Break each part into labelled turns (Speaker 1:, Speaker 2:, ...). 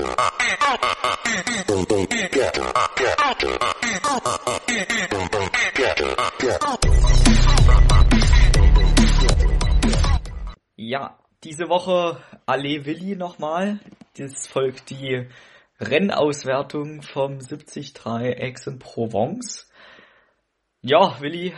Speaker 1: Ja, diese Woche Allez Willi nochmal. Das folgt die Rennauswertung vom 73 Aix-en-Provence. Ja, Willi,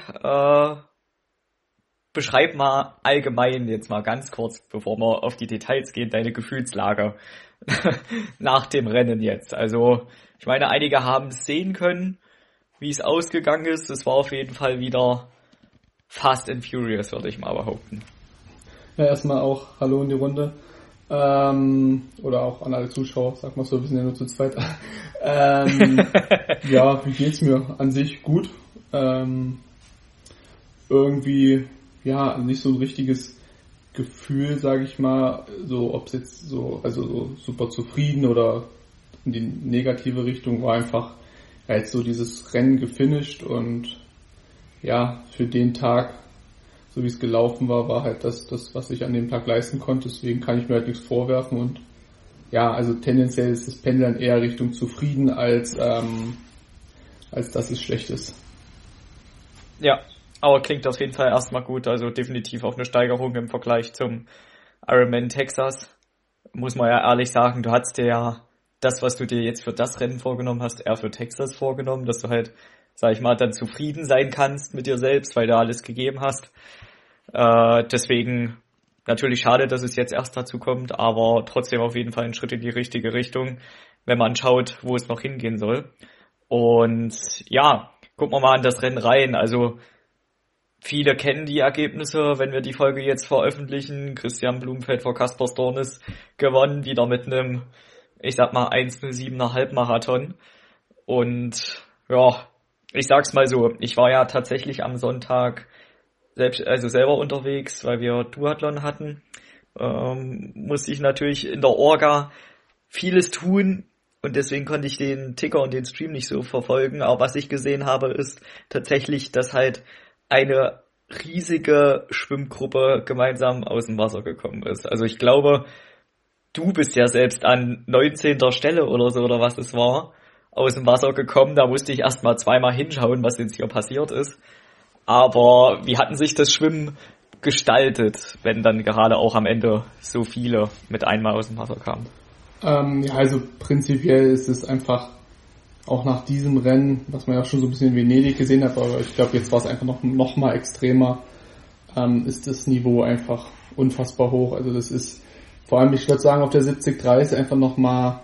Speaker 1: beschreib mal allgemein jetzt mal ganz kurz, bevor wir auf die Details gehen, deine Gefühlslage nach dem Rennen jetzt. Also, ich meine, einige haben es sehen können, wie es ausgegangen ist. Es war auf jeden Fall wieder Fast and Furious, würde ich mal behaupten.
Speaker 2: Ja, erstmal auch Hallo in die Runde. Oder auch an alle Zuschauer, sag mal so, wir sind ja nur zu zweit. Ja, wie geht's mir? An sich gut. Irgendwie, ja, nicht so ein richtiges Gefühl, sage ich mal, so ob es jetzt so, also so super zufrieden oder in die negative Richtung, war einfach ja, jetzt so dieses Rennen gefinisht und ja, für den Tag, so wie es gelaufen war halt das, was ich an dem Tag leisten konnte, deswegen kann ich mir halt nichts vorwerfen und ja, also tendenziell ist das Pendeln eher Richtung zufrieden als dass es schlecht ist.
Speaker 1: Ja, aber klingt auf jeden Fall erstmal gut, also definitiv auch eine Steigerung im Vergleich zum Ironman Texas. Muss man ja ehrlich sagen, du hattest dir ja das, was du dir jetzt für das Rennen vorgenommen hast, eher für Texas vorgenommen, dass du halt, sag ich mal, dann zufrieden sein kannst mit dir selbst, weil du alles gegeben hast. Deswegen natürlich schade, dass es jetzt erst dazu kommt, aber trotzdem auf jeden Fall ein Schritt in die richtige Richtung, wenn man schaut, wo es noch hingehen soll. Und ja, gucken wir mal an das Rennen rein. Also viele kennen die Ergebnisse, wenn wir die Folge jetzt veröffentlichen. Christian Blumenfeld vor Kaspar Stornis gewonnen, wieder mit einem, ich sag mal, 1:07,5 Halbmarathon. Und ja, ich sag's mal so, ich war ja tatsächlich am Sonntag selber unterwegs, weil wir Duathlon hatten. Musste ich natürlich in der Orga vieles tun und deswegen konnte ich den Ticker und den Stream nicht so verfolgen. Aber was ich gesehen habe, ist tatsächlich, dass halt eine riesige Schwimmgruppe gemeinsam aus dem Wasser gekommen ist. Also ich glaube, du bist ja selbst an 19. Stelle oder so, oder was es war, aus dem Wasser gekommen. Da musste ich erst mal zweimal hinschauen, was jetzt hier passiert ist. Aber wie hatten sich das Schwimmen gestaltet, wenn dann gerade auch am Ende so viele mit einmal aus dem Wasser kamen?
Speaker 2: Ja, also prinzipiell ist es einfach auch nach diesem Rennen, was man ja schon so ein bisschen in Venedig gesehen hat, aber ich glaube, jetzt war es einfach noch mal extremer, ist das Niveau einfach unfassbar hoch. Also das ist, vor allem, ich würde sagen, auf der 73 ist einfach noch mal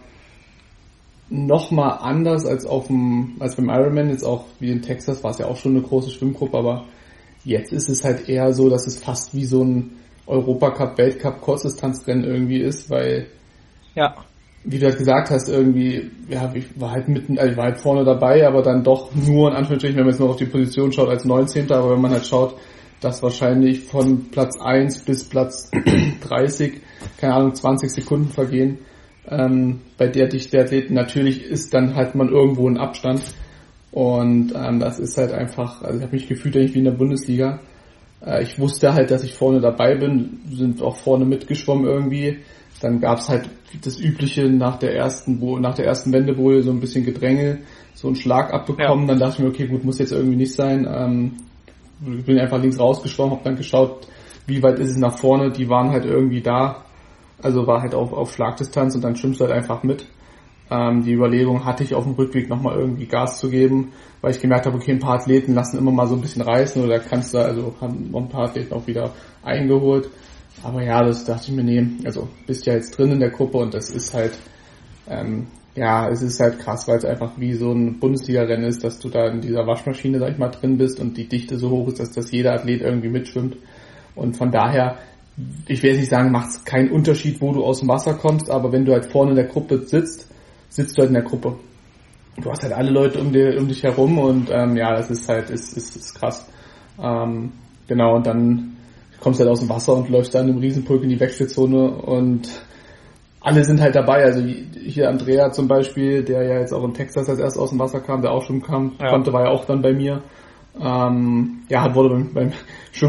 Speaker 2: anders als beim Ironman, jetzt auch wie in Texas war es ja auch schon eine große Schwimmgruppe, aber jetzt ist es halt eher so, dass es fast wie so ein Europacup, Weltcup, Kurzdistanzrennen irgendwie ist, weil, ja, wie du halt gesagt hast, irgendwie, ja, ich war halt vorne dabei, aber dann doch nur, in Anführungsstrichen, wenn man jetzt noch auf die Position schaut, als 19. Aber wenn man halt schaut, dass wahrscheinlich von Platz 1 bis Platz 30, keine Ahnung, 20 Sekunden vergehen, bei der Dichte der Athleten, natürlich ist dann halt man irgendwo ein Abstand und das ist halt einfach, also ich habe mich gefühlt eigentlich wie in der Bundesliga. Ich wusste halt, dass ich vorne dabei bin, sind auch vorne mitgeschwommen irgendwie. Dann gab's halt das Übliche nach der ersten Wendeboje so ein bisschen Gedränge, so einen Schlag abbekommen. Ja. Dann dachte ich mir, okay, gut, muss jetzt irgendwie nicht sein. Bin einfach links rausgeschwommen, habe dann geschaut, wie weit ist es nach vorne. Die waren halt irgendwie da. Also war halt auf Schlagdistanz und dann schwimmst du halt einfach mit. Die Überlegung hatte ich auf dem Rückweg nochmal irgendwie Gas zu geben, weil ich gemerkt habe, okay, ein paar Athleten lassen immer mal so ein bisschen reißen oder haben noch ein paar Athleten auch wieder eingeholt. Aber ja, das dachte ich mir, nee, also bist ja jetzt drin in der Gruppe und das ist halt, es ist halt krass, weil es einfach wie so ein Bundesliga-Rennen ist, dass du da in dieser Waschmaschine, sag ich mal, drin bist und die Dichte so hoch ist, dass jeder Athlet irgendwie mitschwimmt. Und von daher, ich will jetzt nicht sagen, macht es keinen Unterschied, wo du aus dem Wasser kommst, aber wenn du halt vorne in der Gruppe sitzt du halt in der Gruppe. Du hast halt alle Leute um dich herum und das ist halt, ist krass. Genau, und dann kommst du halt aus dem Wasser und läufst dann im Riesenpulk in die Wechselzone und alle sind halt dabei. Also hier Andrea zum Beispiel, der ja jetzt auch in Texas als erst aus dem Wasser kam, der auch schon konnte, war ja auch dann bei mir. Wurde beim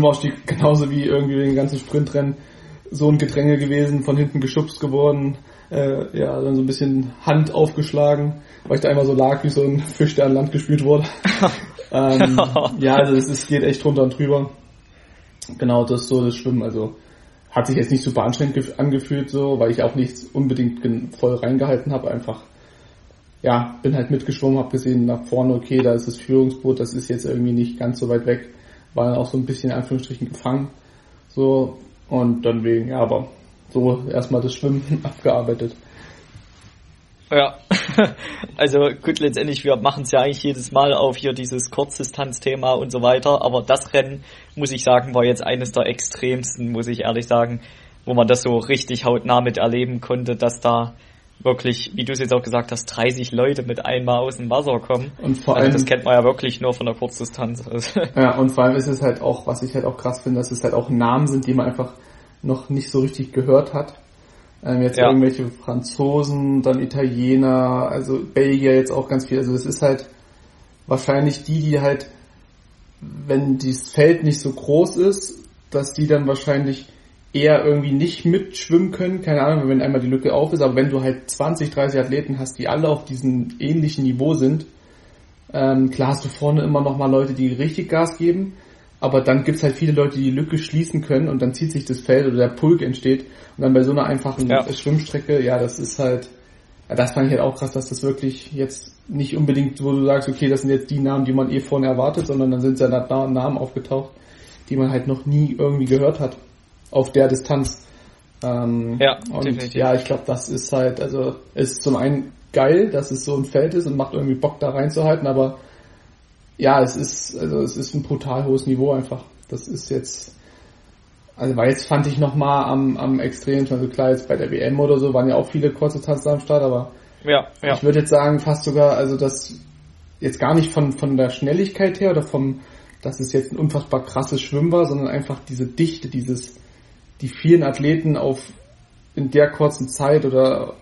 Speaker 2: Schwimmaufstieg genauso wie irgendwie den ganzen Sprintrennen so ein Gedränge gewesen, von hinten geschubst geworden. dann so ein bisschen Hand aufgeschlagen, weil ich da einmal so lag wie so ein Fisch, der an Land gespült wurde. Ja, also es geht echt runter und drüber. Genau, das ist so das Schwimmen. Also hat sich jetzt nicht super anstrengend angefühlt, so, weil ich auch nichts unbedingt voll reingehalten habe. Einfach, ja, bin halt mitgeschwommen, habe gesehen nach vorne, okay, da ist das Führungsboot, das ist jetzt irgendwie nicht ganz so weit weg. War dann auch so ein bisschen in Anführungsstrichen gefangen. So, und dann wegen, ja, aber so erstmal das Schwimmen abgearbeitet.
Speaker 1: Ja, also gut, letztendlich, wir machen es ja eigentlich jedes Mal auf hier dieses Kurzdistanzthema und so weiter, aber das Rennen, muss ich sagen, war jetzt eines der extremsten, muss ich ehrlich sagen, wo man das so richtig hautnah mit erleben konnte, dass da wirklich, wie du es jetzt auch gesagt hast, 30 Leute mit einmal aus dem Wasser kommen. Und vor allem, das kennt man ja wirklich nur von der Kurzdistanz.
Speaker 2: Ja, und vor allem ist es halt auch, was ich halt auch krass finde, dass es halt auch Namen sind, die man einfach noch nicht so richtig gehört hat. Jetzt irgendwelche Franzosen, dann Italiener, also Belgier jetzt auch ganz viel. Also das ist halt wahrscheinlich die halt, wenn das Feld nicht so groß ist, dass die dann wahrscheinlich eher irgendwie nicht mitschwimmen können. Keine Ahnung, wenn einmal die Lücke auf ist. Aber wenn du halt 20, 30 Athleten hast, die alle auf diesem ähnlichen Niveau sind, klar hast du vorne immer noch mal Leute, die richtig Gas geben. Aber dann gibt's halt viele Leute, die die Lücke schließen können und dann zieht sich das Feld oder der Pulk entsteht. Und dann bei so einer einfachen Schwimmstrecke, ja, das ist halt, ja, das fand ich halt auch krass, dass das wirklich jetzt nicht unbedingt, wo du sagst, okay, das sind jetzt die Namen, die man vorne erwartet, sondern dann sind ja da Namen aufgetaucht, die man halt noch nie irgendwie gehört hat auf der Distanz. Und definitiv. Ja, ich glaube, das ist halt, also ist zum einen geil, dass es so ein Feld ist und macht irgendwie Bock da reinzuhalten, aber ja, es ist ein brutal hohes Niveau einfach. Das ist jetzt, also weil jetzt fand ich nochmal am extremsten, also klar, jetzt bei der WM oder so waren ja auch viele kurze Tanzen am Start, aber ich würde jetzt sagen, fast sogar, also das jetzt gar nicht von der Schnelligkeit her oder dass es jetzt ein unfassbar krasses Schwimmen war, sondern einfach diese Dichte, die vielen Athleten in der kurzen Zeit oder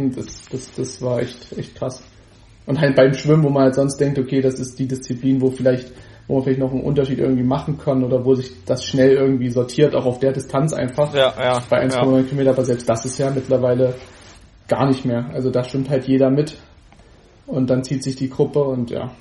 Speaker 2: das war echt krass. Und halt beim Schwimmen, wo man halt sonst denkt, okay, das ist die Disziplin, wo man vielleicht noch einen Unterschied irgendwie machen kann oder wo sich das schnell irgendwie sortiert, auch auf der Distanz einfach. Bei 1,9 Kilometer, aber selbst das ist ja mittlerweile gar nicht mehr. Also da schwimmt halt jeder mit und dann zieht sich die Gruppe und ja.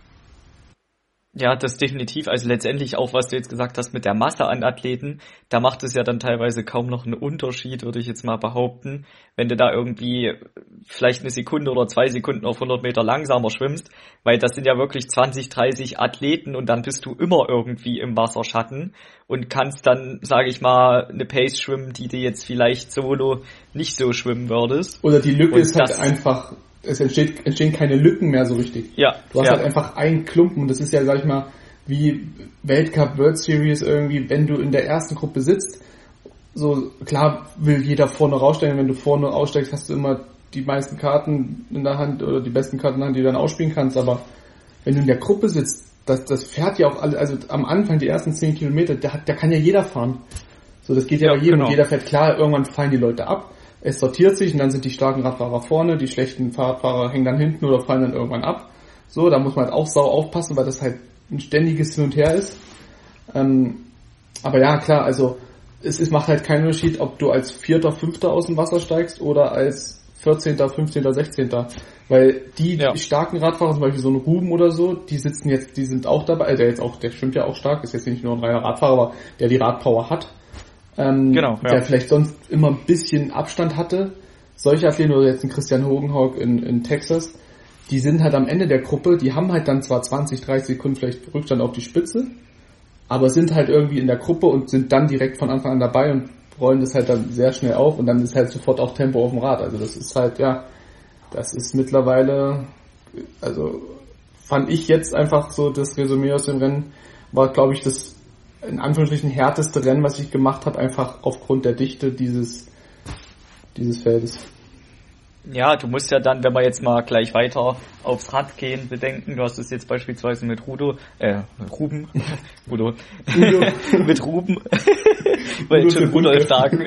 Speaker 1: Ja, das definitiv. Also letztendlich auch, was du jetzt gesagt hast mit der Masse an Athleten, da macht es ja dann teilweise kaum noch einen Unterschied, würde ich jetzt mal behaupten, wenn du da irgendwie vielleicht eine Sekunde oder 2 Sekunden auf 100 Meter langsamer schwimmst, weil das sind ja wirklich 20, 30 Athleten und dann bist du immer irgendwie im Wasserschatten und kannst dann, sage ich mal, eine Pace schwimmen, die du jetzt vielleicht solo nicht so schwimmen würdest.
Speaker 2: Oder die Lücke ist halt einfach, es entstehen keine Lücken mehr so richtig.
Speaker 1: Ja.
Speaker 2: Du hast halt einfach einen Klumpen und das ist ja, sag ich mal, wie Weltcup, World Series irgendwie, wenn du in der ersten Gruppe sitzt, so klar will jeder vorne raussteigen, wenn du vorne aussteigst, hast du immer die meisten Karten in der Hand oder die besten Karten in der Hand, die du dann ausspielen kannst, aber wenn du in der Gruppe sitzt, das fährt ja auch alle, also am Anfang die ersten 10 Kilometer, da kann ja jeder fahren. So, das geht ja bei jedem, genau. Und jeder fährt, klar, irgendwann fallen die Leute ab. Es sortiert sich und dann sind die starken Radfahrer vorne, die schlechten Fahrradfahrer hängen dann hinten oder fallen dann irgendwann ab. So, da muss man halt auch sau aufpassen, weil das halt ein ständiges Hin und Her ist. Aber ja, klar, also es macht halt keinen Unterschied, ob du als 4., 5. aus dem Wasser steigst oder als 14., 15., 16. Weil die starken Radfahrer, zum Beispiel so ein Ruben oder so, die sind auch dabei, der schwimmt ja auch stark, ist jetzt nicht nur ein reiner Radfahrer, aber der die Radpower hat. Der vielleicht sonst immer ein bisschen Abstand hatte. Solche Athleten oder jetzt ein Christian Hogenhaug in Texas, die sind halt am Ende der Gruppe, die haben halt dann zwar 20, 30 Sekunden vielleicht Rückstand auf die Spitze, aber sind halt irgendwie in der Gruppe und sind dann direkt von Anfang an dabei und rollen das halt dann sehr schnell auf und dann ist halt sofort auch Tempo auf dem Rad. Also das ist halt, das ist mittlerweile, also fand ich jetzt einfach so, das Resümee aus dem Rennen war, glaube ich, das in Anführungsstrichen härteste Rennen, was ich gemacht habe, einfach aufgrund der Dichte dieses Feldes.
Speaker 1: Ja, du musst ja dann, wenn wir jetzt mal gleich weiter aufs Rad gehen, bedenken, du hast es jetzt beispielsweise mit Ruben, mit Ruben, weil schon Rudolf Dagen,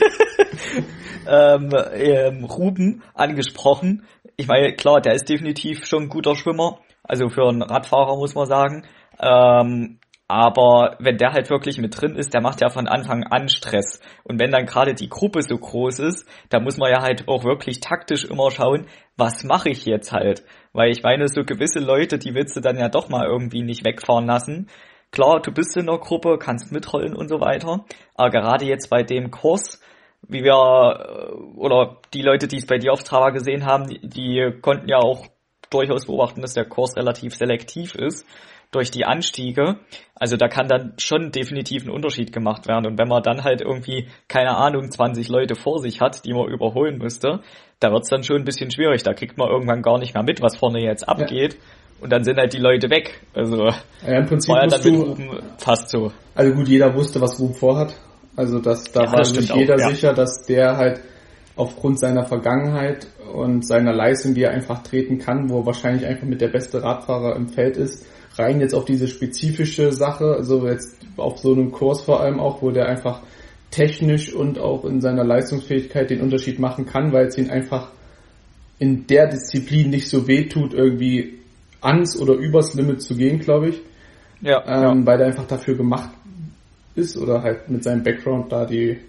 Speaker 1: Ruben angesprochen. Ich meine, klar, der ist definitiv schon ein guter Schwimmer, also für einen Radfahrer muss man sagen, Aber wenn der halt wirklich mit drin ist, der macht ja von Anfang an Stress. Und wenn dann gerade die Gruppe so groß ist, da muss man ja halt auch wirklich taktisch immer schauen, was mache ich jetzt halt? Weil ich meine, so gewisse Leute, die willst du dann ja doch mal irgendwie nicht wegfahren lassen. Klar, du bist in der Gruppe, kannst mitrollen und so weiter. Aber gerade jetzt bei dem Kurs, wie wir, oder die Leute, die es bei dir auf Strava gesehen haben, die konnten ja auch durchaus beobachten, dass der Kurs relativ selektiv ist durch die Anstiege. Also da kann dann schon definitiv ein Unterschied gemacht werden. Und wenn man dann halt irgendwie, keine Ahnung, 20 Leute vor sich hat, die man überholen müsste, da wird's dann schon ein bisschen schwierig. Da kriegt man irgendwann gar nicht mehr mit, was vorne jetzt abgeht. Ja. Und dann sind halt die Leute weg. Also
Speaker 2: im Prinzip
Speaker 1: war ja dann mit Ruben fast so.
Speaker 2: Also gut, jeder wusste, was Ruben vorhat. Also da war sich jeder sicher, dass der halt aufgrund seiner Vergangenheit und seiner Leistung, die er einfach treten kann, wo er wahrscheinlich einfach mit der beste Radfahrer im Feld ist, rein jetzt auf diese spezifische Sache, also jetzt auf so einem Kurs vor allem auch, wo der einfach technisch und auch in seiner Leistungsfähigkeit den Unterschied machen kann, weil es ihn einfach in der Disziplin nicht so weh tut, irgendwie ans oder übers Limit zu gehen, glaube ich. Ja. Weil der einfach dafür gemacht ist oder halt mit seinem Background da die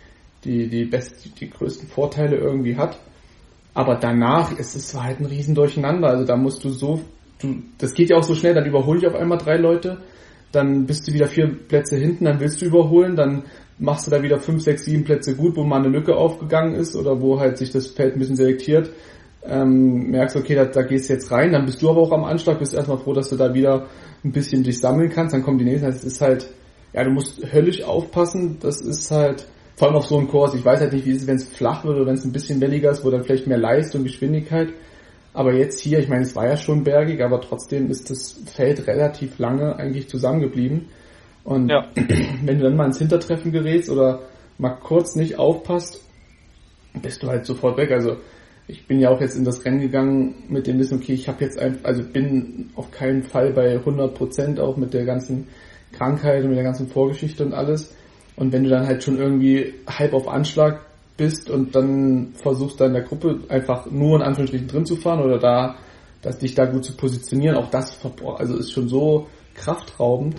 Speaker 2: größten Vorteile irgendwie hat. Aber danach ist es halt ein riesen Durcheinander. Also da musst das geht ja auch so schnell, dann überhole ich auf einmal 3 Leute, dann bist du wieder 4 Plätze hinten, dann willst du überholen, dann machst du da wieder 5, 6, 7 Plätze gut, wo mal eine Lücke aufgegangen ist oder wo halt sich das Feld ein bisschen selektiert. Merkst, okay, da gehst du jetzt rein, dann bist du aber auch am Anschlag, bist erstmal froh, dass du da wieder ein bisschen dich sammeln kannst, dann kommen die nächsten. Das ist halt, ja, du musst höllisch aufpassen, das ist halt, vor allem auf so einem Kurs, ich weiß halt nicht, wie es ist, wenn es flach wird oder wenn es ein bisschen welliger ist, wo dann vielleicht mehr Leistung, Geschwindigkeit. Aber jetzt hier, ich meine, es war ja schon bergig, aber trotzdem ist das Feld relativ lange eigentlich zusammengeblieben. Und ja, wenn du dann mal ins Hintertreffen gerätst oder mal kurz nicht aufpasst, bist du halt sofort weg. Also ich bin ja auch jetzt in das Rennen gegangen mit dem Wissen, okay, ich habe jetzt bin auf keinen Fall bei 100%, auch mit der ganzen Krankheit und mit der ganzen Vorgeschichte und alles. Und wenn du dann halt schon irgendwie halb auf Anschlag bist und dann versuchst da in der Gruppe einfach nur in Anführungsstrichen drin zu fahren oder dich da gut zu positionieren, auch das ist schon so kraftraubend.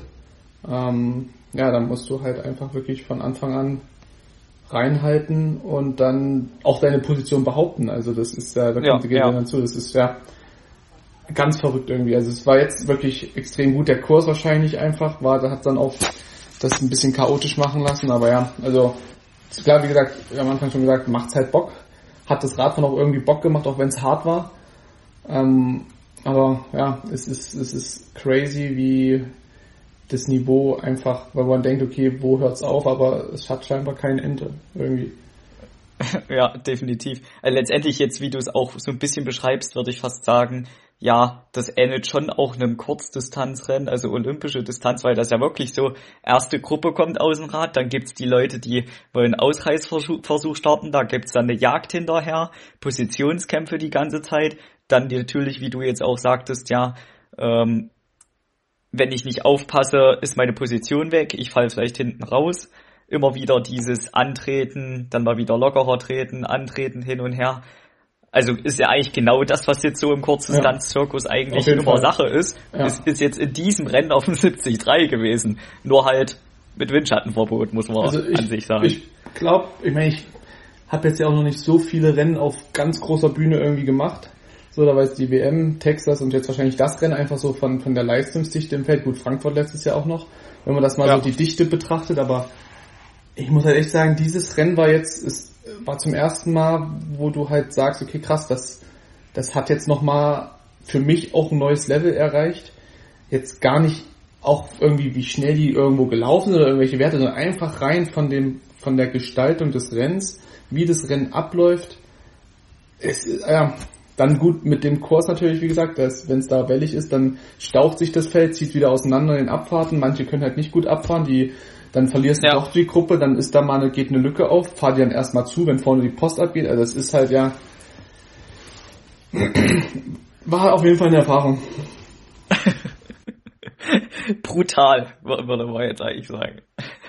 Speaker 2: Dann musst du halt einfach wirklich von Anfang an reinhalten und dann auch deine Position behaupten. Also das ist ja, da kommt ja dann zu, das ist ja ganz verrückt irgendwie. Also es war jetzt wirklich extrem gut. Der Kurs wahrscheinlich einfach da hat dann auch das ein bisschen chaotisch machen lassen, aber ja, also klar, wie gesagt, am Anfang schon gesagt, macht's halt Bock. Hat das Radfahren auch irgendwie Bock gemacht, auch wenn es hart war. Aber ja, es ist crazy, wie das Niveau einfach, weil man denkt, okay, wo hört's auf, aber es hat scheinbar kein Ende irgendwie.
Speaker 1: Ja, definitiv. Letztendlich jetzt, wie du es auch so ein bisschen beschreibst, würde ich fast sagen, ja, das ähnelt schon auch einem Kurzdistanzrennen, also olympische Distanz, weil das ja wirklich so, erste Gruppe kommt aus dem Rad, dann gibt's die Leute, die wollen Ausreißversuch starten, da gibt's dann eine Jagd hinterher, Positionskämpfe die ganze Zeit, dann natürlich, wie du jetzt auch sagtest, ja, wenn ich nicht aufpasse, ist meine Position weg, ich falle vielleicht hinten raus, immer wieder dieses Antreten, dann mal wieder lockerer treten, antreten, hin und her. Also ist ja eigentlich genau das, was jetzt so im Kurzdistanz-Zirkus eigentlich immer Sache ist. Ja. Es ist jetzt in diesem Rennen auf dem 73 gewesen. Nur halt mit Windschattenverbot, muss man an sich sagen.
Speaker 2: Ich glaube, ich habe jetzt ja auch noch nicht so viele Rennen auf ganz großer Bühne irgendwie gemacht. So, da war jetzt die WM, Texas und jetzt wahrscheinlich das Rennen einfach so von der Leistungsdichte im Feld. Gut, Frankfurt letztes Jahr auch noch, wenn man das mal so die Dichte betrachtet, aber ich muss halt echt sagen, dieses Rennen war zum ersten Mal, wo du halt sagst, okay, krass, das hat jetzt nochmal für mich auch ein neues Level erreicht. Jetzt gar nicht auch irgendwie, wie schnell die irgendwo gelaufen sind oder irgendwelche Werte, sondern einfach rein von der Gestaltung des Rennens, wie das Rennen abläuft. Dann gut mit dem Kurs natürlich, wie gesagt, wenn es da wellig ist, dann staucht sich das Feld, zieht wieder auseinander in den Abfahrten. Manche können halt nicht gut abfahren, dann verlierst du doch die Gruppe, dann ist da geht eine Lücke auf, fahr die dann erstmal zu, wenn vorne die Post abgeht. Also das ist halt war auf jeden Fall eine Erfahrung.
Speaker 1: Brutal, würde man jetzt eigentlich sagen.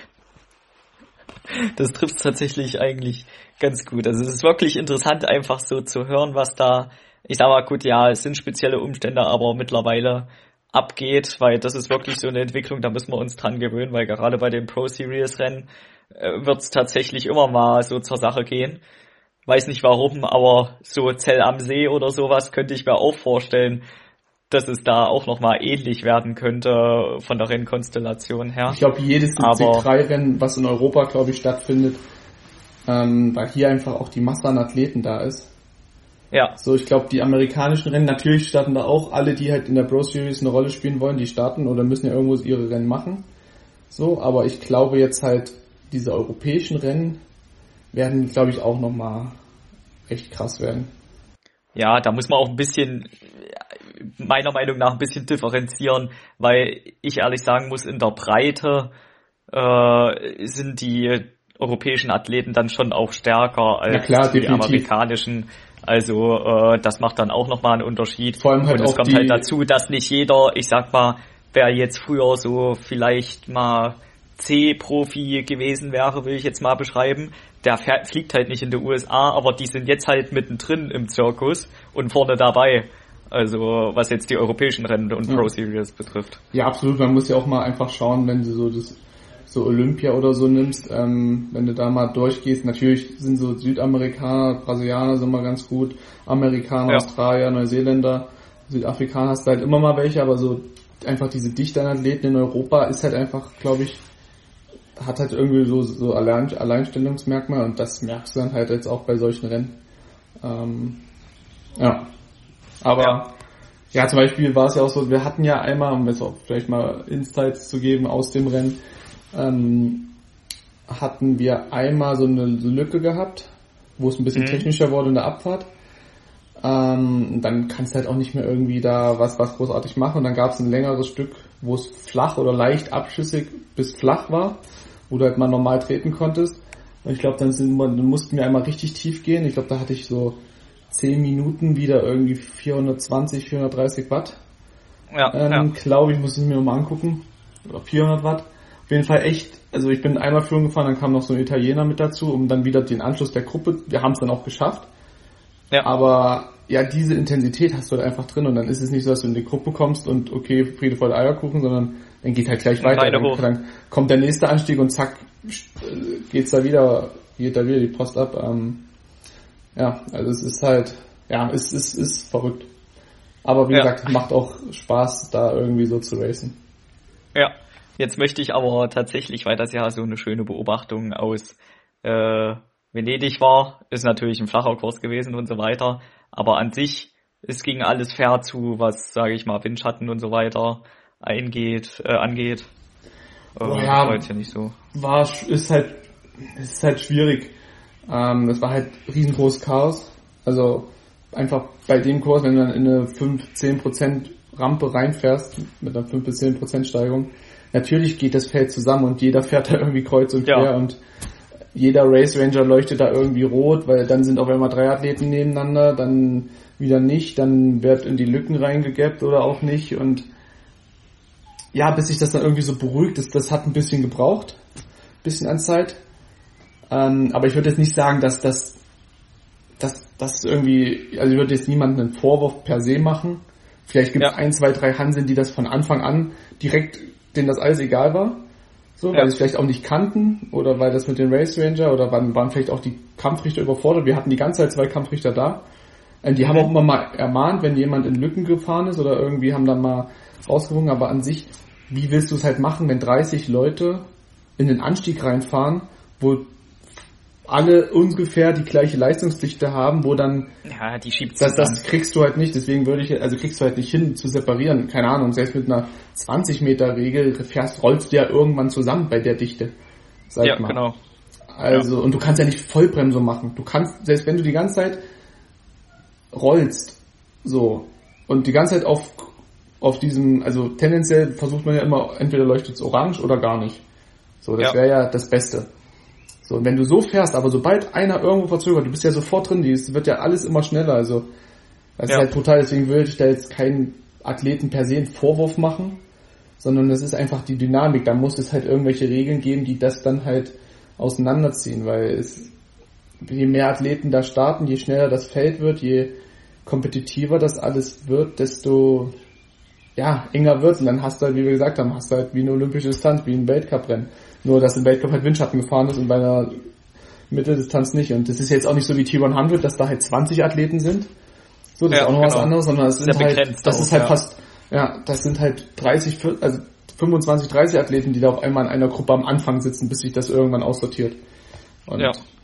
Speaker 1: Das trifft tatsächlich eigentlich ganz gut. Also es ist wirklich interessant, einfach so zu hören, was da, ich sag mal, gut, ja, es sind spezielle Umstände, aber mittlerweile abgeht, weil das ist wirklich so eine Entwicklung, da müssen wir uns dran gewöhnen, weil gerade bei den Pro-Series-Rennen wird es tatsächlich immer mal so zur Sache gehen. Weiß nicht warum, aber so Zell am See oder sowas könnte ich mir auch vorstellen, dass es da auch nochmal ähnlich werden könnte von der Rennkonstellation her.
Speaker 2: Ich glaube, jedes C3-Rennen, was in Europa, glaube ich, stattfindet, weil hier einfach auch die Masse an Athleten da ist.
Speaker 1: Ja.
Speaker 2: So, ich glaube, die amerikanischen Rennen, natürlich starten da auch alle, die halt in der Pro Series eine Rolle spielen wollen, die starten oder müssen ja irgendwo ihre Rennen machen. So, aber ich glaube jetzt halt, diese europäischen Rennen werden, glaube ich, auch nochmal echt krass werden.
Speaker 1: Ja, da muss man auch ein bisschen, meiner Meinung nach, ein bisschen differenzieren, weil ich ehrlich sagen muss, in der Breite sind die europäischen Athleten dann schon auch stärker als die amerikanischen. Also das macht dann auch nochmal einen Unterschied.
Speaker 2: Vor allem halt
Speaker 1: und es kommt halt dazu, dass nicht jeder, ich sag mal, wer jetzt früher so vielleicht mal C-Profi gewesen wäre, will ich jetzt mal beschreiben, der fliegt halt nicht in die USA, aber die sind jetzt halt mittendrin im Zirkus und vorne dabei. Also was jetzt die europäischen Rennen und Pro Series betrifft.
Speaker 2: Ja, absolut. Man muss ja auch mal einfach schauen, wenn du so Olympia oder so nimmst, wenn du da mal durchgehst. Natürlich sind so Südamerikaner, Brasilianer sind mal ganz gut, Amerikaner, Australier, Neuseeländer, Südafrikaner hast du halt immer mal welche, aber so einfach diese Dichte an Athleten in Europa ist halt einfach, glaube ich, hat halt irgendwie so Alleinstellungsmerkmal und das merkst du dann halt jetzt auch bei solchen Rennen. Aber ja, zum Beispiel war es ja auch so, wir hatten ja einmal, um jetzt auch vielleicht mal Insights zu geben aus dem Rennen, hatten wir einmal so eine Lücke gehabt, wo es ein bisschen technischer wurde in der Abfahrt. Dann kannst du halt auch nicht mehr irgendwie da was großartig machen und dann gab es ein längeres Stück, wo es flach oder leicht abschüssig bis flach war, wo du halt mal normal treten konntest. Und ich glaube, dann mussten wir einmal richtig tief gehen. Ich glaube, da hatte ich so 10 Minuten wieder irgendwie 420, 430 Watt. Glaube ich, muss ich mir nochmal angucken. Oder 400 Watt. Auf jeden Fall echt, also ich bin einmal Führung gefahren, dann kam noch so ein Italiener mit dazu, um dann wieder den Anschluss der Gruppe, wir haben es dann auch geschafft. Ja. Aber ja, diese Intensität hast du halt einfach drin und dann ist es nicht so, dass du in die Gruppe kommst und okay, Friede, Freude, Eierkuchen, sondern dann geht halt gleich weiter. Dann kommt der nächste Anstieg und zack, geht da wieder die Post ab. Also es ist halt, es ist verrückt. Aber wie gesagt, macht auch Spaß, da irgendwie so zu racen.
Speaker 1: Ja, jetzt möchte ich aber tatsächlich, weil das ja so eine schöne Beobachtung aus Venedig war, ist natürlich ein flacher Kurs gewesen und so weiter, aber an sich, es ging alles fair zu, was, sage ich mal, Windschatten und so weiter angeht.
Speaker 2: War jetzt ja nicht so. Es ist halt schwierig. Das war halt riesengroßes Chaos. Also einfach bei dem Kurs, wenn du dann in eine 5-10% Rampe reinfährst, mit einer 5-10% Steigung, natürlich geht das Feld zusammen und jeder fährt da irgendwie kreuz und quer und jeder Race Ranger leuchtet da irgendwie rot, weil dann sind auf einmal 3 Athleten nebeneinander, dann wieder nicht, dann wird in die Lücken reingegappt oder auch nicht und ja, bis sich das dann irgendwie so beruhigt ist, das hat ein bisschen gebraucht, ein bisschen an Zeit. Aber ich würde jetzt nicht sagen, dass das irgendwie, also ich würde jetzt niemandem einen Vorwurf per se machen. Vielleicht gibt es 1, 2, 3 Hanseln, die das von Anfang an direkt, denen das alles egal war. So, weil sie es vielleicht auch nicht kannten oder weil das mit den Race Ranger oder waren vielleicht auch die Kampfrichter überfordert. Wir hatten die ganze Zeit 2 Kampfrichter da. Die haben auch immer mal ermahnt, wenn jemand in Lücken gefahren ist oder irgendwie haben dann mal rausgewungen. Aber an sich, wie willst du es halt machen, wenn 30 Leute in den Anstieg reinfahren, wo alle ungefähr die gleiche Leistungsdichte haben, wo dann
Speaker 1: die schiebt
Speaker 2: das kriegst du halt nicht, deswegen kriegst du halt nicht hin zu separieren, keine Ahnung, selbst mit einer 20 Meter Regel rollst du ja irgendwann zusammen bei der Dichte. Sag mal. Genau. Also, und du kannst ja nicht Vollbremsung machen. Du kannst, selbst wenn du die ganze Zeit rollst, so, und die ganze Zeit auf diesem, also tendenziell versucht man ja immer, entweder leuchtet es orange oder gar nicht. So, das wäre ja das Beste. So, und wenn du so fährst, aber sobald einer irgendwo verzögert, du bist ja sofort drin, es wird ja alles immer schneller, also das ist halt brutal, deswegen würde ich da jetzt keinen Athleten per se einen Vorwurf machen, sondern das ist einfach die Dynamik, da muss es halt irgendwelche Regeln geben, die das dann halt auseinanderziehen, weil je mehr Athleten da starten, je schneller das Feld wird, je kompetitiver das alles wird, desto enger wird und dann hast du halt, wie wir gesagt haben, hast du halt wie eine olympische Distanz, wie ein Weltcuprennen. Nur, dass im Weltcup halt Windschatten gefahren ist und bei einer Mitteldistanz nicht. Und das ist jetzt auch nicht so wie T100, dass da halt 20 Athleten sind. So, das ist auch noch was anderes, sondern es sind halt, das ist halt fast, das sind halt 25, 30 Athleten, die da auf einmal in einer Gruppe am Anfang sitzen, bis sich das irgendwann aussortiert. Und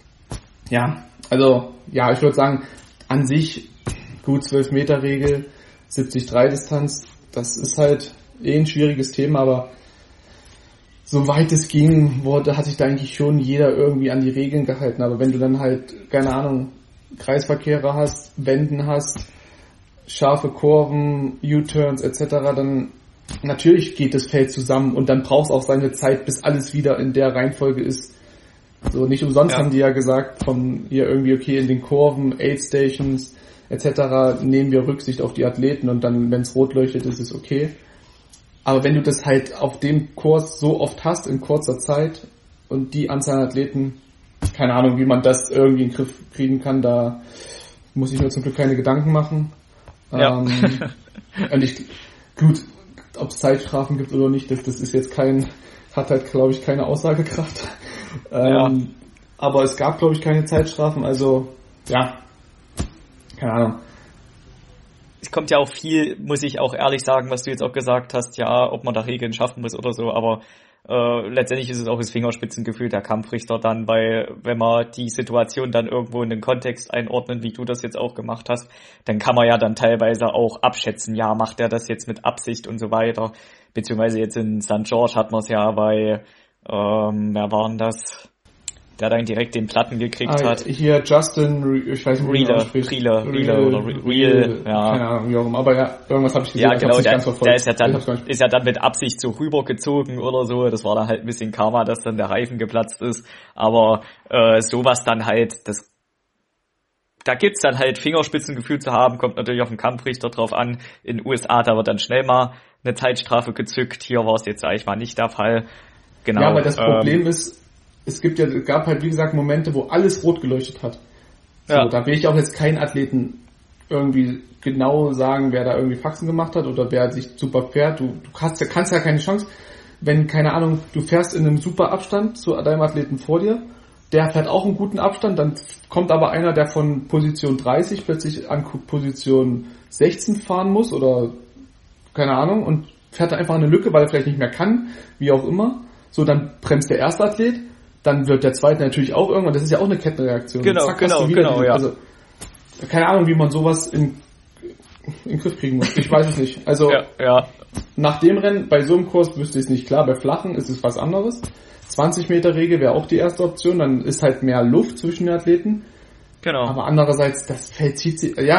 Speaker 2: ich würde sagen, an sich gut 12-Meter-Regel, 70-3-Distanz, das ist halt ein schwieriges Thema, aber soweit es ging, hat sich da eigentlich schon jeder irgendwie an die Regeln gehalten. Aber wenn du dann halt, keine Ahnung, Kreisverkehre hast, Wenden hast, scharfe Kurven, U-Turns etc., dann natürlich geht das Feld zusammen und dann brauchst auch seine Zeit, bis alles wieder in der Reihenfolge ist. So, nicht umsonst haben die ja gesagt, von hier irgendwie, okay, in den Kurven, Aid Stations etc. nehmen wir Rücksicht auf die Athleten und dann, wenn es rot leuchtet, ist es okay. Aber wenn du das halt auf dem Kurs so oft hast, in kurzer Zeit und die Anzahl an Athleten, keine Ahnung, wie man das irgendwie in den Griff kriegen kann, da muss ich mir zum Glück keine Gedanken machen. Ja. Und ob es Zeitstrafen gibt oder nicht, das ist jetzt hat halt, glaube ich, keine Aussagekraft. Aber es gab, glaube ich, keine Zeitstrafen, also, keine Ahnung.
Speaker 1: Es kommt ja auch viel, muss ich auch ehrlich sagen, was du jetzt auch gesagt hast, ob man da Regeln schaffen muss oder so, aber letztendlich ist es auch das Fingerspitzengefühl der Kampfrichter dann, weil wenn man die Situation dann irgendwo in den Kontext einordnet, wie du das jetzt auch gemacht hast, dann kann man ja dann teilweise auch abschätzen, macht er das jetzt mit Absicht und so weiter, beziehungsweise jetzt in St. George hat man es ja bei, wer war denn das? Der dann direkt den Platten gekriegt hat.
Speaker 2: Hier Justin, ich weiß nicht, wie man ausspricht.
Speaker 1: Real,
Speaker 2: keine Ahnung, wie auch immer, aber irgendwas habe ich gesehen.
Speaker 1: Ja, genau, der ist ja dann mit Absicht so rübergezogen oder so, das war dann halt ein bisschen Karma, dass dann der Reifen geplatzt ist, aber sowas dann halt, da gibt's dann halt Fingerspitzengefühl zu haben, kommt natürlich auf den Kampfrichter drauf an. In den USA, da wird dann schnell mal eine Zeitstrafe gezückt, hier war es jetzt, sag ich mal, nicht der Fall. Genau.
Speaker 2: Ja, aber das Problem ist, es gab halt, wie gesagt, Momente, wo alles rot geleuchtet hat. So, da will ich auch jetzt keinen Athleten irgendwie genau sagen, wer da irgendwie Faxen gemacht hat oder wer sich super fährt. Du kannst ja keine Chance, wenn, keine Ahnung, du fährst in einem super Abstand zu deinem Athleten vor dir, der fährt auch einen guten Abstand, dann kommt aber einer, der von Position 30 plötzlich an Position 16 fahren muss oder keine Ahnung und fährt da einfach eine Lücke, weil er vielleicht nicht mehr kann, wie auch immer. So, dann bremst der erste Athlet, dann wird der zweite natürlich auch irgendwann, das ist ja auch eine Kettenreaktion.
Speaker 1: Genau, ja.
Speaker 2: Also, keine Ahnung, wie man sowas in den Griff kriegen muss. Ich weiß es nicht. Also, nach dem Rennen, bei so einem Kurs wüsste ich es nicht. Klar, bei flachen ist es was anderes. 20 Meter Regel wäre auch die erste Option, dann ist halt mehr Luft zwischen den Athleten.
Speaker 1: Genau.
Speaker 2: Aber andererseits, das Feld zieht sich, das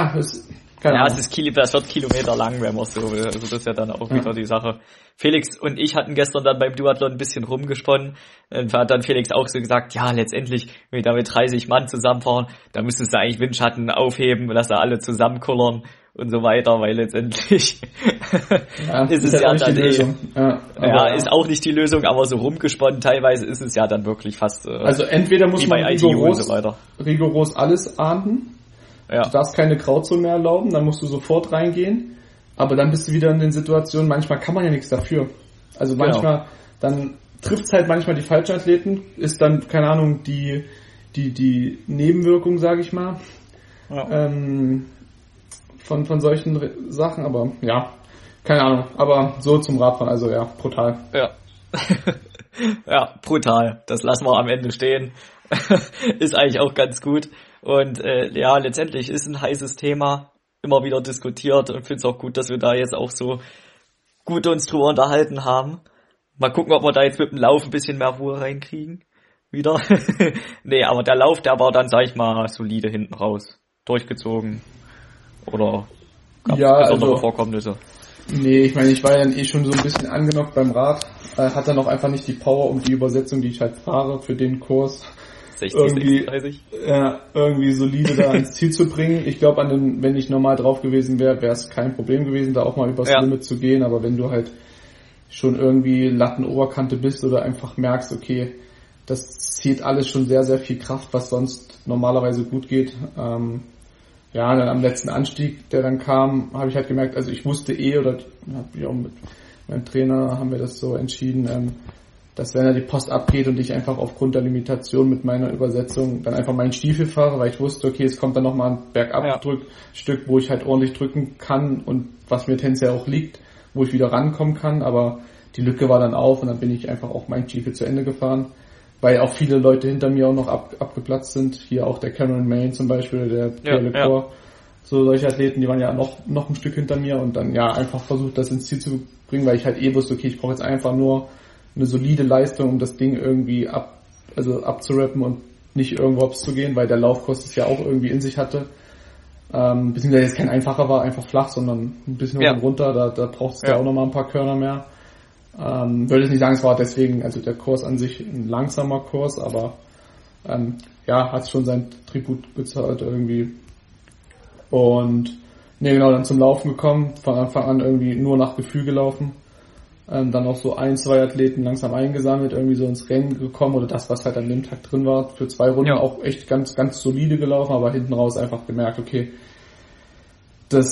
Speaker 1: wird Kilometer lang, wenn man so will. Also das ist ja dann auch wieder die Sache. Felix und ich hatten gestern dann beim Duathlon ein bisschen rumgesponnen. Und hat dann Felix auch so gesagt, letztendlich, wenn wir da mit 30 Mann zusammenfahren, da müsstest du eigentlich Windschatten aufheben, dass da alle zusammenkullern und so weiter, weil letztendlich ist es ja dann ist auch nicht die Lösung, aber so rumgesponnen teilweise ist es ja dann wirklich fast
Speaker 2: also entweder muss man rigoros alles ahnden. Ja. Du darfst keine Grauzone mehr erlauben, dann musst du sofort reingehen, aber dann bist du wieder in den Situationen, manchmal kann man ja nichts dafür. Also manchmal, dann trifft's halt manchmal die falschen Athleten, ist dann, keine Ahnung, die Nebenwirkung, sage ich mal, von solchen Sachen, aber keine Ahnung, aber so zum Radfahren, also brutal.
Speaker 1: Ja. Brutal, das lassen wir am Ende stehen. Ist eigentlich auch ganz gut. Und letztendlich ist ein heißes Thema, immer wieder diskutiert und finde es auch gut, dass wir da jetzt auch so gut uns drüber unterhalten haben. Mal gucken, ob wir da jetzt mit dem Lauf ein bisschen mehr Ruhe reinkriegen. Wieder. Nee, aber der Lauf, der war dann, sag ich mal, solide hinten raus. Durchgezogen. Oder gab es besondere Vorkommnisse?
Speaker 2: Nee, ich meine, ich war ja schon so ein bisschen angenockt beim Rad. Hat dann auch einfach nicht die Power, um die Übersetzung, die ich halt fahre für den Kurs,
Speaker 1: 60, 36.
Speaker 2: Irgendwie solide da ins Ziel zu bringen. Ich glaube, wenn ich normal drauf gewesen wäre, wäre es kein Problem gewesen, da auch mal übers Limit zu gehen. Aber wenn du halt schon irgendwie Lattenoberkante bist oder einfach merkst, okay, das zieht alles schon sehr, sehr viel Kraft, was sonst normalerweise gut geht, ja, dann am letzten Anstieg, der dann kam, habe ich halt gemerkt, also ich wusste oder habe ich auch mit meinem Trainer haben wir das so entschieden, dass wenn er die Post abgeht und ich einfach aufgrund der Limitation mit meiner Übersetzung dann einfach meinen Stiefel fahre, weil ich wusste, okay, es kommt dann nochmal ein Bergabdrückstück, wo ich halt ordentlich drücken kann und was mir tendenziell auch liegt, wo ich wieder rankommen kann, aber die Lücke war dann auf und dann bin ich einfach auch meinen Stiefel zu Ende gefahren, weil auch viele Leute hinter mir auch noch abgeplatzt sind, hier auch der Cameron Main zum Beispiel, der Pierre Lecor, so solche Athleten, die waren ja noch ein Stück hinter mir und dann ja einfach versucht, das ins Ziel zu bringen, weil ich halt wusste, okay, ich brauche jetzt einfach nur eine solide Leistung, um das Ding irgendwie abzurappen und nicht irgendwo hops zu gehen, weil der Laufkurs es ja auch irgendwie in sich hatte. Beziehungsweise jetzt kein einfacher war, einfach flach, sondern ein bisschen hoch und runter, da braucht es ja auch nochmal ein paar Körner mehr. Würde ich nicht sagen, es war deswegen, also der Kurs an sich ein langsamer Kurs, aber hat schon sein Tribut bezahlt irgendwie. Und genau, dann zum Laufen gekommen, von Anfang an irgendwie nur nach Gefühl gelaufen. Dann auch so 1-2 Athleten langsam eingesammelt, irgendwie so ins Rennen gekommen oder das, was halt an dem Tag drin war, für 2 Runden auch echt ganz, ganz solide gelaufen, aber hinten raus einfach gemerkt, okay, das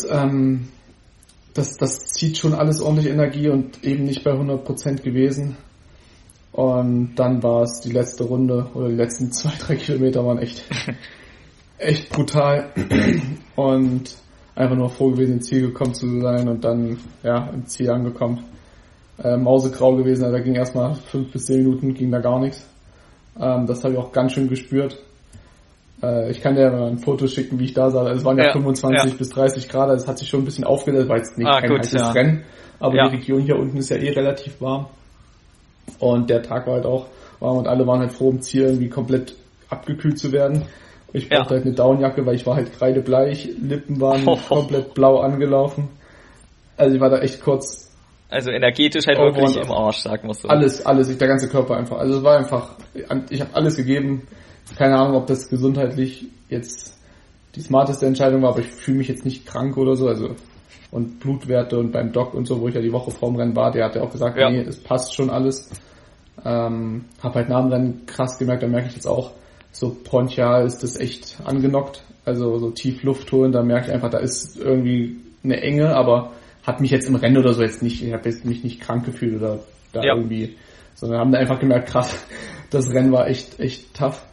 Speaker 2: zieht schon alles ordentlich Energie und eben nicht bei 100% gewesen. Und dann war es die letzte Runde oder die letzten 2-3 Kilometer waren echt brutal und einfach nur froh gewesen, ins Ziel gekommen zu sein und dann im Ziel angekommen. Mausegrau gewesen, also da ging erstmal 5 bis 10 Minuten, ging da gar nichts. Das habe ich auch ganz schön gespürt. Ich kann dir mal ein Foto schicken, wie ich da sah. Es waren 25 bis 30 Grad, also es hat sich schon ein bisschen aufgelassen, war jetzt nicht kein heißes Rennen, aber die Region hier unten ist ja relativ warm. Und der Tag war halt auch warm und alle waren halt froh, im Ziel irgendwie komplett abgekühlt zu werden. Ich brauchte halt eine Downjacke, weil ich war halt kreidebleich, Lippen waren komplett blau angelaufen. Also ich war da echt kurz...
Speaker 1: Also energetisch halt wirklich im Arsch, sagen wir so.
Speaker 2: Alles, der ganze Körper einfach. Also es war einfach, ich habe alles gegeben. Keine Ahnung, ob das gesundheitlich jetzt die smarteste Entscheidung war, aber ich fühle mich jetzt nicht krank oder so. Also und Blutwerte und beim Doc und so, wo ich ja die Woche vorm Rennen war, der hat ja auch gesagt, nee, es passt schon alles. Hab halt nach dem Rennen krass gemerkt, da merke ich jetzt auch, so bronchial ist das echt angenockt. Also so tief Luft holen, da merke ich einfach, da ist irgendwie eine Enge, aber hat mich jetzt im Rennen oder so jetzt nicht, ich habe jetzt mich nicht krank gefühlt oder da irgendwie, sondern haben da einfach gemerkt, krass, das Rennen war echt tough.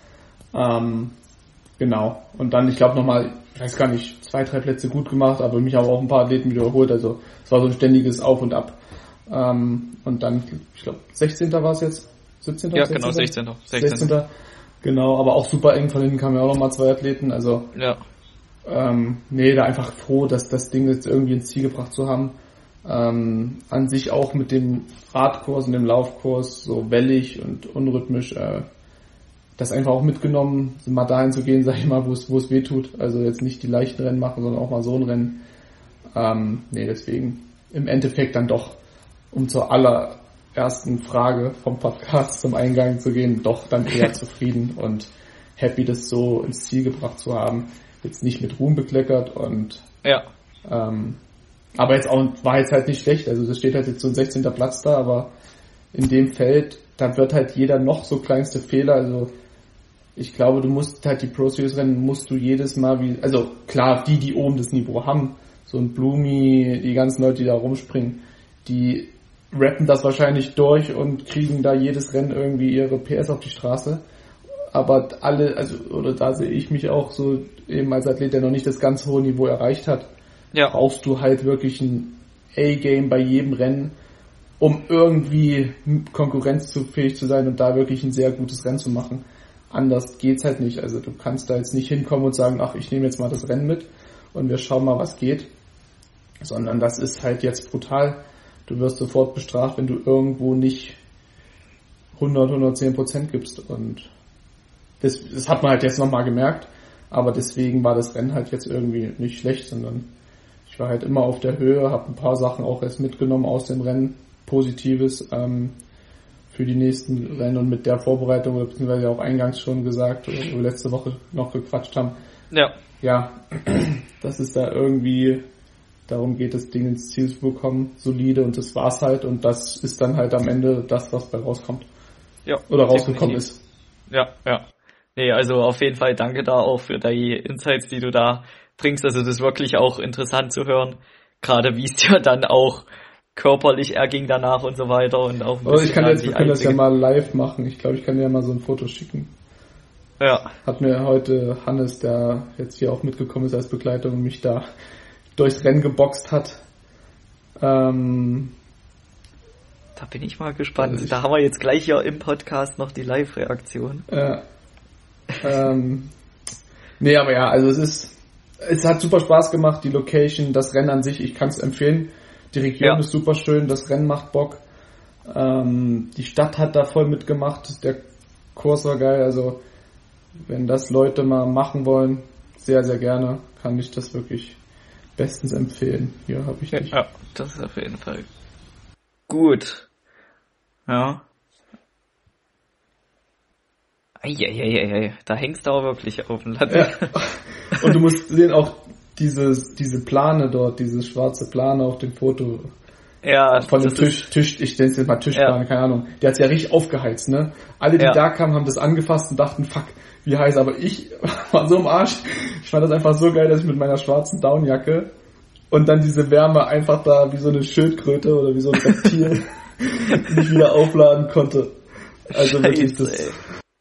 Speaker 2: Genau. Und dann, ich glaube nochmal, ich weiß gar nicht, 2-3 Plätze gut gemacht, aber mich auch ein paar Athleten wiederholt, also es war so ein ständiges Auf und Ab. Und dann, ich glaube, 16. war es jetzt? 17.
Speaker 1: Ja, 16. Genau, 16.
Speaker 2: Genau, aber auch super eng, von hinten kamen ja auch nochmal 2 Athleten, also da einfach froh, dass das Ding jetzt irgendwie ins Ziel gebracht zu haben. An sich auch mit dem Radkurs und dem Laufkurs so wellig und unrhythmisch, das einfach auch mitgenommen, mal dahin zu gehen, sag ich mal, wo es weh tut. Also jetzt nicht die leichten Rennen machen, sondern auch mal so ein Rennen. Deswegen im Endeffekt dann doch, um zur allerersten Frage vom Podcast zum Eingang zu gehen, doch dann eher zufrieden und happy, das so ins Ziel gebracht zu haben. Jetzt nicht mit Ruhm bekleckert und aber jetzt auch war jetzt halt nicht schlecht, also das steht halt jetzt so ein 16. Platz da, aber in dem Feld, da wird halt jeder noch so kleinste Fehler, also ich glaube, du musst halt die Pro Series Rennen musst du jedes Mal also klar, die oben das Niveau haben, so ein Blumi, die ganzen Leute, die da rumspringen, die rappen das wahrscheinlich durch und kriegen da jedes Rennen irgendwie ihre PS auf die Straße. Aber da sehe ich mich auch so eben als Athlet, der noch nicht das ganz hohe Niveau erreicht hat, brauchst du halt wirklich ein A-Game bei jedem Rennen, um irgendwie konkurrenzfähig zu sein und da wirklich ein sehr gutes Rennen zu machen. Anders geht's halt nicht. Also du kannst da jetzt nicht hinkommen und sagen, ach, ich nehme jetzt mal das Rennen mit und wir schauen mal, was geht. Sondern das ist halt jetzt brutal. Du wirst sofort bestraft, wenn du irgendwo nicht 110% gibst und das hat man halt jetzt nochmal gemerkt, aber deswegen war das Rennen halt jetzt irgendwie nicht schlecht, sondern ich war halt immer auf der Höhe, habe ein paar Sachen auch erst mitgenommen aus dem Rennen, Positives für die nächsten Rennen und mit der Vorbereitung, oder beziehungsweise auch eingangs schon gesagt, oder wo wir letzte Woche noch gequatscht haben. Ja, dass es da irgendwie darum geht, das Ding ins Ziel zu bekommen, solide, und das war's halt, und das ist dann halt am Ende das, was bei rauskommt.
Speaker 1: Ja.
Speaker 2: Oder rausgekommen ist.
Speaker 1: Ja. Nee, also auf jeden Fall danke da auch für die Insights, die du da bringst. Also das ist wirklich auch interessant zu hören. Gerade wie es dir dann auch körperlich erging danach und so weiter. Und auch ein bisschen
Speaker 2: wir können das ja mal live machen. Ich glaube, ich kann dir ja mal so ein Foto schicken.
Speaker 1: Ja.
Speaker 2: Hat mir heute Hannes, der jetzt hier auch mitgekommen ist als Begleitung und mich da durchs Rennen geboxt hat.
Speaker 1: Da bin ich mal gespannt. Also da haben wir jetzt gleich ja im Podcast noch die Live-Reaktion.
Speaker 2: Nee, aber ja, also es hat super Spaß gemacht, die Location, das Rennen an sich, ich kann es empfehlen. Die Region ist super schön, das Rennen macht Bock. Die Stadt hat da voll mitgemacht, der Kurs war geil, also wenn das Leute mal machen wollen, sehr, sehr gerne, kann ich das wirklich bestens empfehlen. Hier habe ich dich.
Speaker 1: Ja, das ist auf jeden Fall gut. Ja. Eieieiei, da hängst du aber wirklich auf dem Latte.
Speaker 2: Ja. Und du musst sehen, auch diese Plane dort, diese schwarze Plane auf dem Foto.
Speaker 1: Ja,
Speaker 2: von dem Tisch, ich nenne es jetzt mal Tischplane, keine Ahnung. Der hat es ja richtig aufgeheizt, ne? Alle, die da kamen, haben das angefasst und dachten, fuck, wie heiß. Aber ich war so im Arsch. Ich fand das einfach so geil, dass ich mit meiner schwarzen Downjacke und dann diese Wärme einfach da wie so eine Schildkröte oder wie so ein Reptil nicht wieder aufladen konnte. Also wirklich das.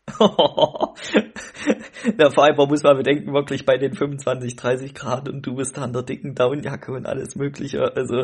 Speaker 1: Na, vor allem muss man bedenken, wirklich bei den 25, 30 Grad und du bist da an der dicken Downjacke und alles mögliche, also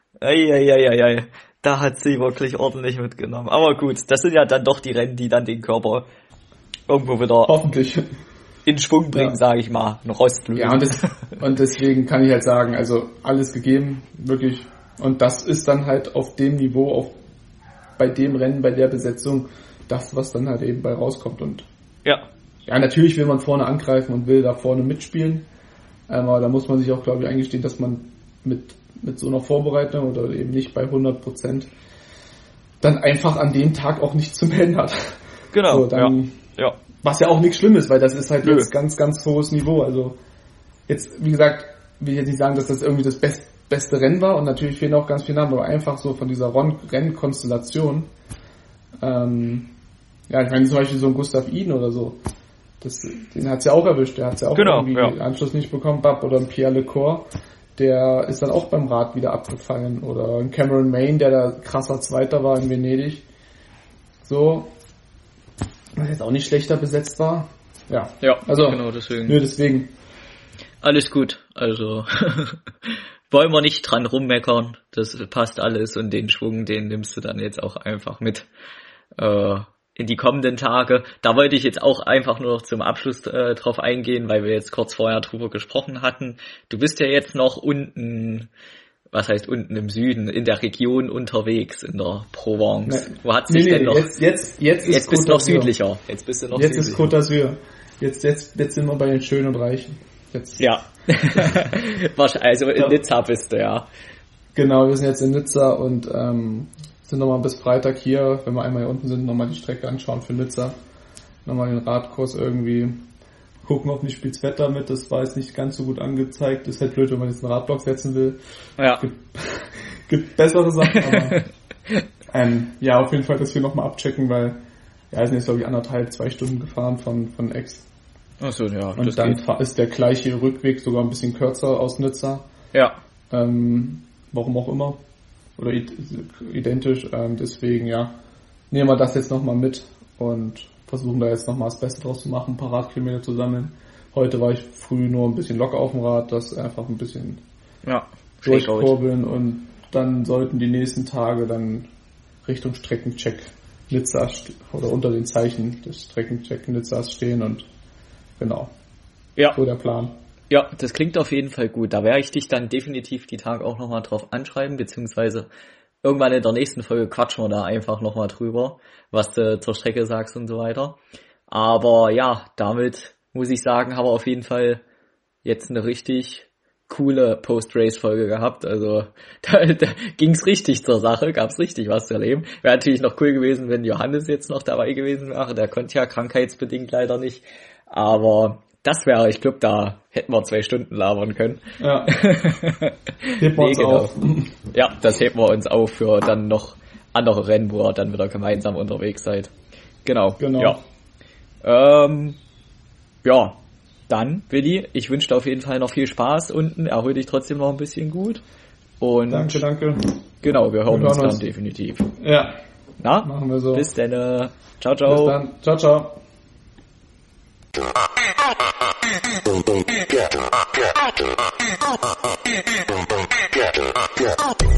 Speaker 1: da hat sie wirklich ordentlich mitgenommen. Aber gut, das sind ja dann doch die Rennen, die dann den Körper irgendwo wieder
Speaker 2: hoffentlich
Speaker 1: in Schwung bringen, sage ich mal, noch Rostflügel.
Speaker 2: Ja, und deswegen kann ich halt sagen, also alles gegeben, wirklich. Und das ist dann halt auf dem Niveau, bei dem Rennen, bei der Besetzung, das, was dann halt eben bei rauskommt. Und ja, natürlich will man vorne angreifen und will da vorne mitspielen. Aber da muss man sich auch, glaube ich, eingestehen, dass man mit so einer Vorbereitung oder eben nicht bei 100% dann einfach an dem Tag auch nichts zu melden hat.
Speaker 1: Genau,
Speaker 2: so, dann, was ja auch nichts Schlimmes, weil das ist halt jetzt ganz, ganz hohes Niveau. Also jetzt, wie gesagt, will ich jetzt nicht sagen, dass das irgendwie das beste Rennen war und natürlich fehlen auch ganz viele Namen, aber einfach so von dieser Rennkonstellation. Ich meine zum Beispiel so ein Gustav Iden oder so, den hat's ja auch erwischt, der hat's ja auch irgendwie den Anschluss nicht bekommen, oder ein Pierre Lecor, der ist dann auch beim Rad wieder abgefallen, oder ein Cameron Main, der da krasser Zweiter war in Venedig, so, was jetzt auch nicht schlechter besetzt war, also,
Speaker 1: genau, deswegen.
Speaker 2: Nur deswegen.
Speaker 1: Alles gut, also, wollen wir nicht dran rummeckern, das passt alles und den Schwung, den nimmst du dann jetzt auch einfach mit, in die kommenden Tage. Da wollte ich jetzt auch einfach nur noch zum Abschluss drauf eingehen, weil wir jetzt kurz vorher drüber gesprochen hatten. Du bist ja jetzt noch unten, was heißt unten im Süden, in der Region unterwegs, in der Provence. Wo hat sich denn noch... Jetzt bist du noch südlicher. Jetzt bist du noch
Speaker 2: südlicher. Ist Côte d'Azur. Jetzt sind wir bei den Schönen und Reichen. Jetzt.
Speaker 1: Ja. Also in Nizza bist du, ja.
Speaker 2: Genau, wir sind jetzt in Nizza und sind nochmal bis Freitag hier, wenn wir einmal hier unten sind, nochmal die Strecke anschauen für Nizza. Nochmal den Radkurs irgendwie gucken, ob nicht spielt's Wetter mit. Das war jetzt nicht ganz so gut angezeigt. Ist halt blöd, wenn man jetzt einen Radblock setzen will.
Speaker 1: Ja.
Speaker 2: Gibt bessere Sachen, aber auf jeden Fall das hier nochmal abchecken, weil wir sind jetzt glaube ich 1,5-2 Stunden gefahren von Aix.
Speaker 1: Achso, ja.
Speaker 2: Und dann ist der gleiche Rückweg sogar ein bisschen kürzer aus Nizza.
Speaker 1: Ja.
Speaker 2: Warum auch immer. Oder identisch, deswegen nehmen wir das jetzt nochmal mit und versuchen da jetzt nochmal das Beste draus zu machen, ein paar Radkilometer zu sammeln. Heute war ich früh nur ein bisschen locker auf dem Rad, das einfach ein bisschen durchkurbeln und dann sollten die nächsten Tage dann Richtung Streckencheck Nizza oder unter den Zeichen des Streckencheck Nizzas stehen und genau.
Speaker 1: Ja.
Speaker 2: So der Plan.
Speaker 1: Ja, das klingt auf jeden Fall gut. Da werde ich dich dann definitiv die Tage auch nochmal drauf anschreiben, beziehungsweise irgendwann in der nächsten Folge quatschen wir da einfach nochmal drüber, was du zur Strecke sagst und so weiter. Aber ja, damit muss ich sagen, haben wir auf jeden Fall jetzt eine richtig coole Post-Race-Folge gehabt. Also da ging's richtig zur Sache, gab's richtig was zu erleben. Wäre natürlich noch cool gewesen, wenn Johannes jetzt noch dabei gewesen wäre. Der konnte ja krankheitsbedingt leider nicht. Aber das wäre, ich glaube, da hätten wir 2 Stunden labern können.
Speaker 2: Ja. Heben wir uns auf.
Speaker 1: Ja, das heben wir uns auf für dann noch andere Rennen, wo ihr dann wieder gemeinsam unterwegs seid. Genau.
Speaker 2: Ja.
Speaker 1: dann, Willi, ich wünsche dir auf jeden Fall noch viel Spaß unten. Erhol dich trotzdem noch ein bisschen gut. Und
Speaker 2: danke.
Speaker 1: Genau, wir hören uns dann definitiv.
Speaker 2: Ja.
Speaker 1: Na?
Speaker 2: Machen wir so.
Speaker 1: Bis dann. Ciao, ciao.
Speaker 2: Bis dann. Ciao, ciao.
Speaker 3: Get